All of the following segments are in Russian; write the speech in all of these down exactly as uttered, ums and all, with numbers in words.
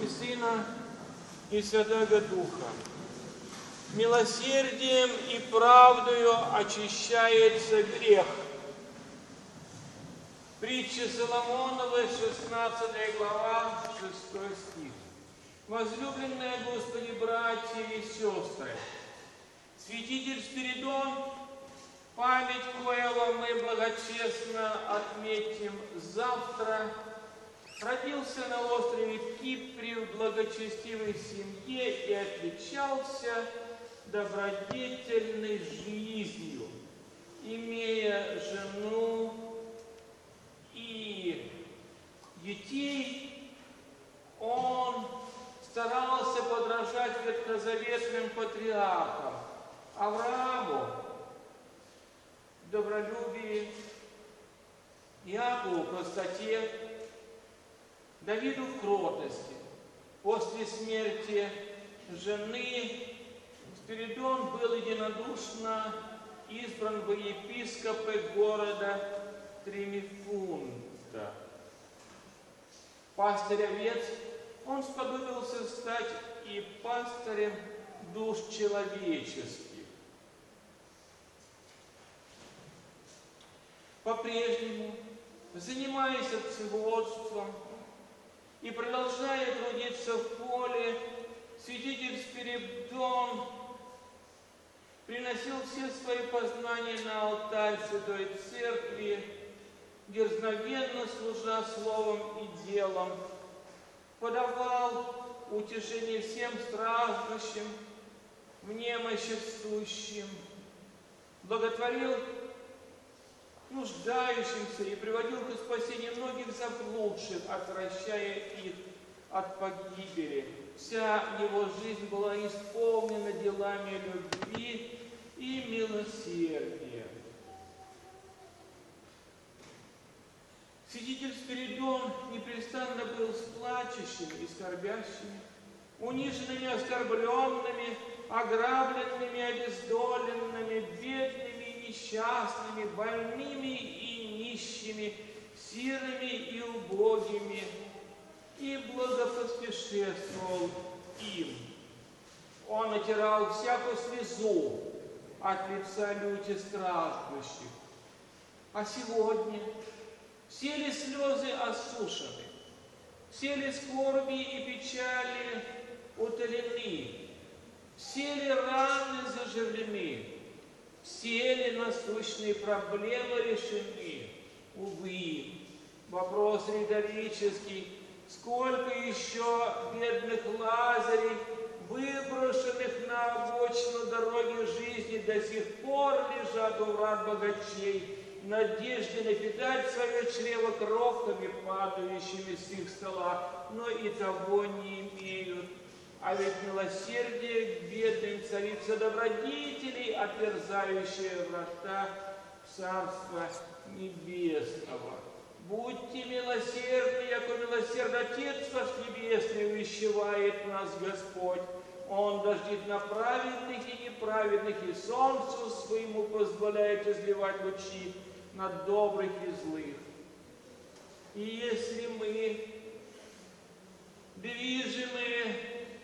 и Сына, и Святого Духа. Милосердием и правдою очищается грех. Притча Соломоновой, шестнадцатая глава, шестой стих. Возлюбленные Господи, братья и сестры, святитель Спиридон, память коего мы благочестно отметим завтра, родился на острове Кипре в благочестивой семье и отличался добродетельной жизнью, имея жену и детей. Он старался подражать ветхозаветным патриархам: Аврааму в добролюбии, Иакову в простоте, Давиду в кротости. После смерти жены Спиридон был единодушно избран во епископы города Тремифунта. Пастырь овец, он сподобился стать и пастырем душ человеческих. По-прежнему, занимаясь овцеводством и продолжая трудиться в поле, святитель Спиридон приносил все свои познания на алтарь Святой Церкви, дерзновенно служа словом и делом, подавал утешение всем страждущим, в немощи сущим, благотворил нуждающимся и приводил к спасению многих заблудших, отвращая их от погибели. Вся его жизнь была исполнена делами любви и милосердия. Святитель Спиридон непрестанно был с плачущими и скорбящими, униженными, оскорбленными, ограбленными, обездоленными, бедными и несчастными, больными и нищими, сирыми и убогими, и благопоспешествовал им. Он отирал всякую слезу от лица люти страждущих. А сегодня все ли слезы осушены, все ли скорби и печали утолены, все ли раны заживлены, все ли насущные проблемы решены? Увы, вопрос риторический. Сколько еще бедных лазарей, выброшенных на обочину дороги жизни, до сих пор лежат у врат богачей, в надежде напитать свое чрево крохами, падающими с их стола, но и того не имеют. А ведь милосердие к бедным царица добродетелей, отверзающая врата Царства Небесного. Будьте милосердны, яко милосерд Отец ваш Небесный, увещевает нас Господь. Он дождит на праведных и неправедных, и солнцу своему позволяет изливать лучи на добрых и злых. И если мы, движимые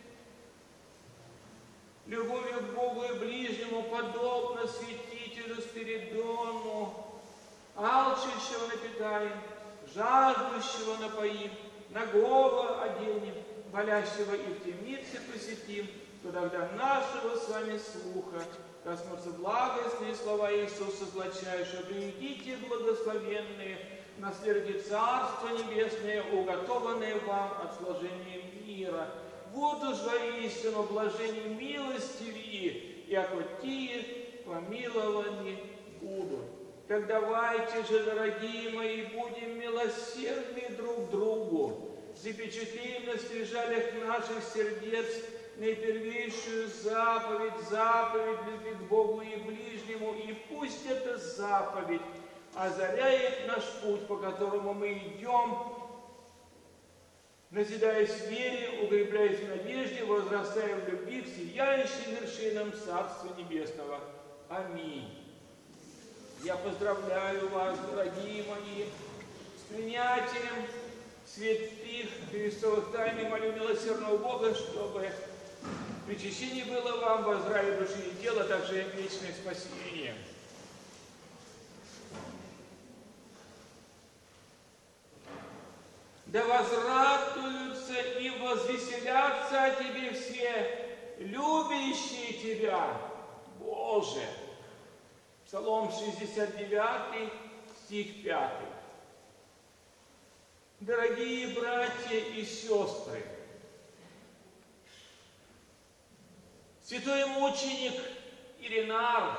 любовью к Богу и ближнему, подобно святителю Спиридону, алчущего напитаем, жаждущего напоим, нагого оденем, болящего и в темнице посетим, то тогда нашего с вами слуха коснутся благостные слова Иисуса злочайшего: «Приидите, благословенные, наследуйте Царство Небесное, уготованное вам от сложения мира. Вот уж воистину блажение милостивее, яко тие помилованы будут». Так давайте же, дорогие мои, будем милосердны друг к другу, запечатлеем на скрижалях наших сердец наипервейшую заповедь, заповедь любви к Богу и ближнему, и пусть эта заповедь озаряет наш путь, по которому мы идем, назидаясь в вере, укрепляясь в надежде, возрастая в любви к сияющим вершинам Царства Небесного. Аминь. Я поздравляю вас, дорогие мои, с принятием святых Христовых тайн и молю милосердного Бога, чтобы причащение было вам во здравие души и тела, также и вечное спасение. Да возрадуются и возвеселятся о Тебе все, любящие Тебя, Боже. Псалом шестьдесят девятый, стих пятый. Дорогие братья и сестры, святой мученик Иринарх,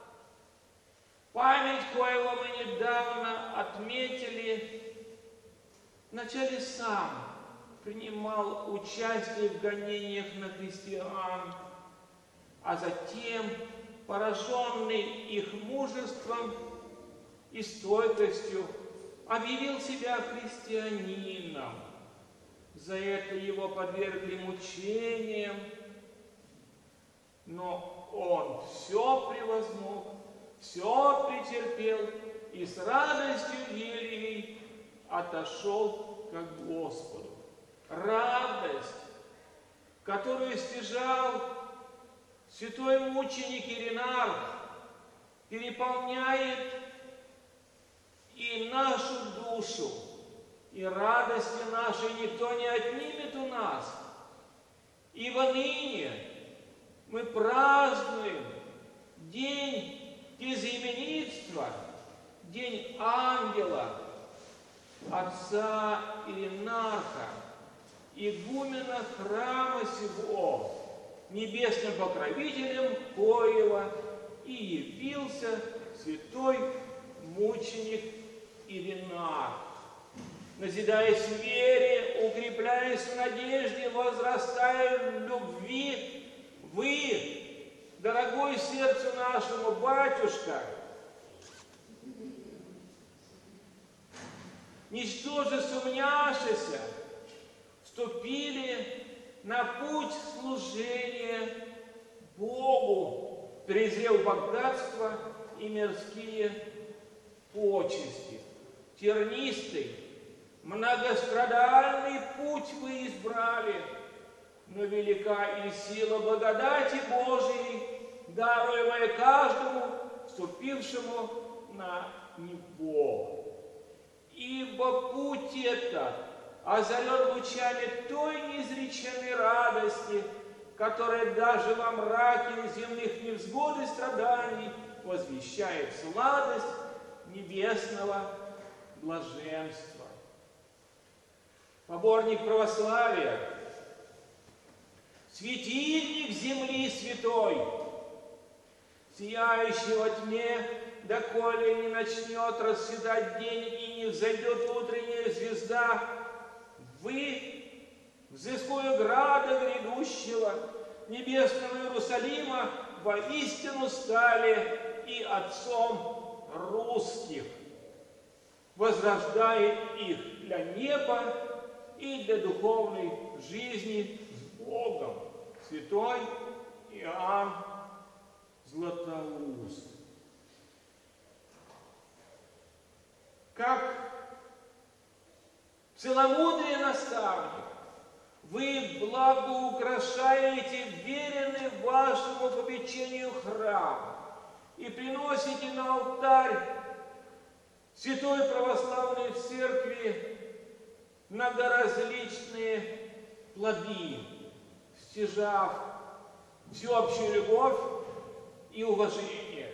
память коего мы недавно отметили, вначале сам принимал участие в гонениях на христиан, а затем, пораженный их мужеством и стойкостью, объявил себя христианином. За это его подвергли мучениям, но он все превозмог, все претерпел и с радостью великой отошел к Господу. Радость, которую стяжал святой мученик Иринарх, переполняет и нашу душу, и радости нашей никто не отнимет у нас. Ибо ныне мы празднуем день безименитства, день ангела, отца Иринарха, игумена храма сего, небесным покровителем коего и явился святой мученик Иринарх. Назидаясь в вере, укрепляясь в надежде, возрастая в любви, вы, дорогой сердцу нашему батюшка, ничтоже сумняшися, вступили на путь служения Богу, презрев богатство и мирские почести. Тернистый, многострадальный путь вы избрали, но велика и сила благодати Божией, даруемая каждому, вступившему на него. Ибо путь этот озарен лучами той неизреченной радости, которая даже во мраке земных невзгод и страданий возвещает сладость небесного блаженства. Поборник православия, светильник земли святой, сияющий во тьме, доколе не начнет расцветать день и не взойдет утренняя звезда, вы, взыскуя града грядущего, небесного Иерусалима, воистину стали и отцом русских, возрождая их для неба и для духовной жизни с Богом. Святой Иоанн Златоуст. Как целомудрие наставник, вы благоукрашаете веренный вашему попечению храм и приносите на алтарь Святой Православной Церкви многоразличные плоды, стяжав всеобщую любовь и уважение.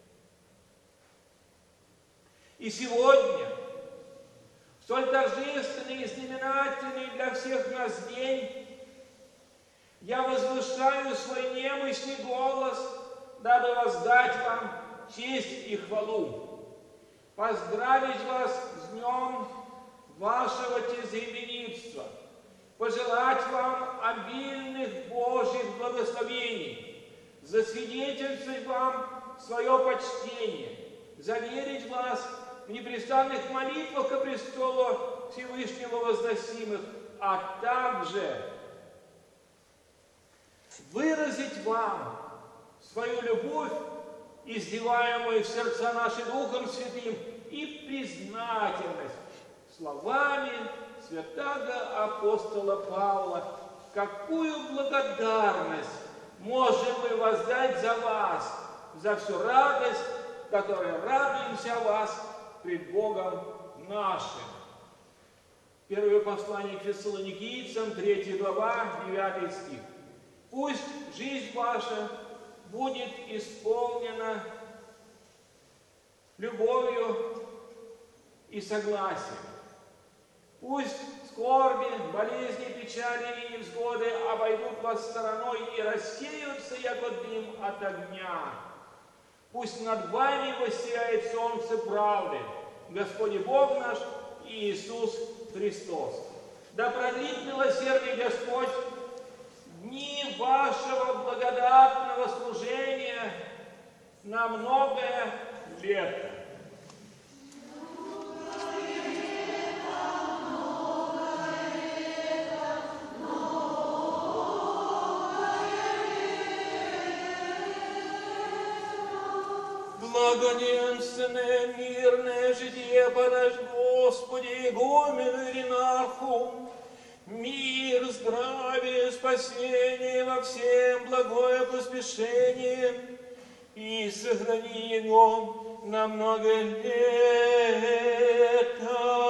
И сегодня, в столь торжественный и знаменательный для всех нас день, я возвышаю свой немощный голос, дабы воздать вам честь и хвалу, поздравить вас с днем вашего тезаименитства, пожелать вам обильных Божьих благословений, засвидетельствовать вам свое почтение, заверить вас в непрестанных молитвах ко престолу Всевышнего возносимых, а также выразить вам свою любовь, изливаемую в сердца наши Духом Святым, и признательность словами святаго апостола Павла, какую благодарность можем мы воздать за вас, за всю радость, которой радуемся вас пред Богом нашим. Первое послание к Фессалоникийцам, третья глава, девятый стих. Пусть жизнь ваша будет исполнена любовью и согласием. Пусть скорби, болезни, печали и невзгоды обойдут вас стороной и рассеются, яко дым от огня. Пусть над вами воссияет солнце правды, Господь Бог наш и Иисус Христос. Да продлит милосердный Господь дни вашего благодатного служения на многое лето. Благоденственное, мирное житие подашь Господи, игумену и ринарху, мир, здравие, спасение во всем, благое поспешение, и сохрани его на много лет.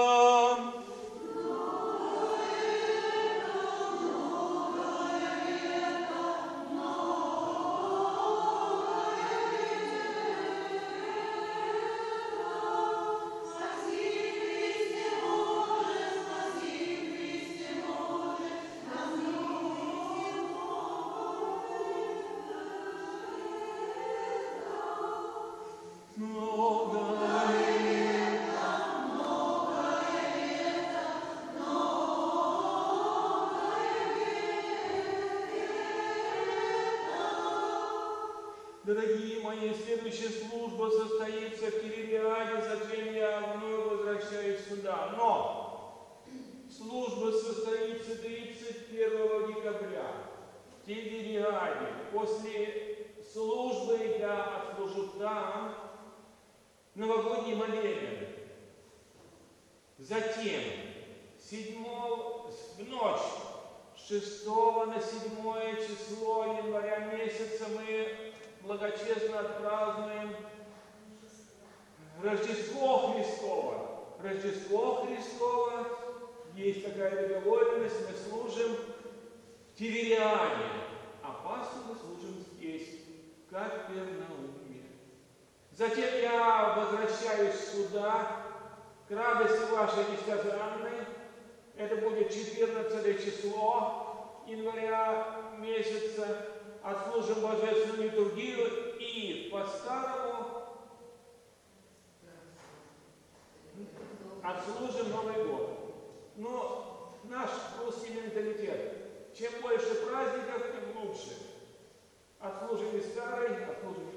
Дорогие мои, следующая служба состоится в Тивериаде, затем я вновь возвращаюсь сюда. Но служба состоится тридцать первого декабря в Тивериаде. После службы я отслужу там новогодний молебен. Затем седьмого, в ночь с шестого на седьмое число января месяца мы благочестно отпразднуем Рождество Христово. Рождество Христово, есть такая договоренность, мы служим в Тивериаде, а Пасху мы служим здесь, в Капернауме. Затем я возвращаюсь сюда, к радости вашей несказанной. Это будет четырнадцатое число января месяца. Отслужим Божественную литургию и по-старому отслужим Новый год. Но наш русский менталитет, чем больше праздников, тем лучше. Отслужим и старый, отслужим